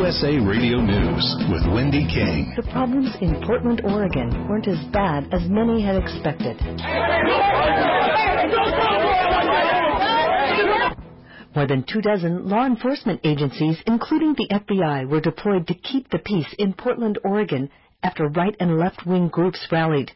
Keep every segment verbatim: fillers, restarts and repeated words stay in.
S A Radio News with Wendy King. The problems in Portland, Oregon weren't as bad as many had expected. More than two dozen law enforcement agencies, including the F B I, were deployed to keep the peace in Portland, Oregon, after right and left-wing groups rallied.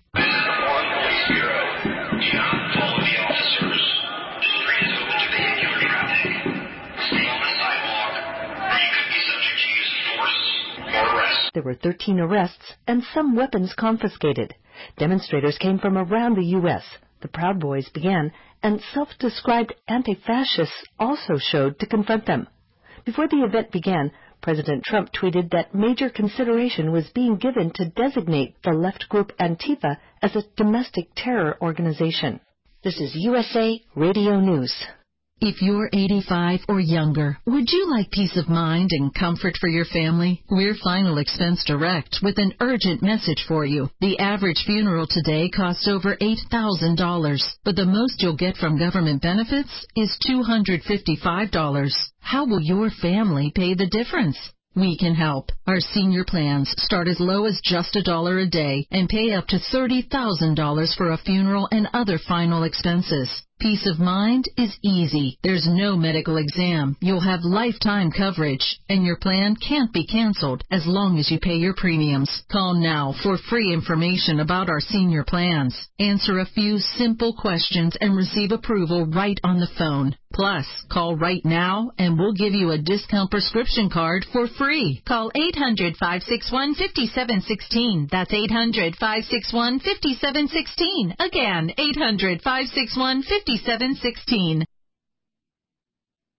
There were thirteen arrests and some weapons confiscated. Demonstrators came from around the U S The Proud Boys began, and self-described anti-fascists also showed to confront them. Before the event began, President Trump tweeted that major consideration was being given to designate the left group Antifa as a domestic terror organization. This is U S A Radio News. If you're eighty-five or younger, would you like peace of mind and comfort for your family? We're Final Expense Direct with an urgent message for you. The average funeral today costs over eight thousand dollars, but the most you'll get from government benefits is two hundred fifty-five dollars. How will your family pay the difference? We can help. Our senior plans start as low as just a dollar a day and pay up to thirty thousand dollars for a funeral and other final expenses. Peace of mind is easy. There's no medical exam. You'll have lifetime coverage, and your plan can't be canceled as long as you pay your premiums. Call now for free information about our senior plans. Answer a few simple questions and receive approval right on the phone. Plus, call right now and we'll give you a discount prescription card for free. Call eight hundred, five six one, five seven one six. That's eight hundred, five six one, five seven one six. Again, eight hundred, five six one, five seven one six.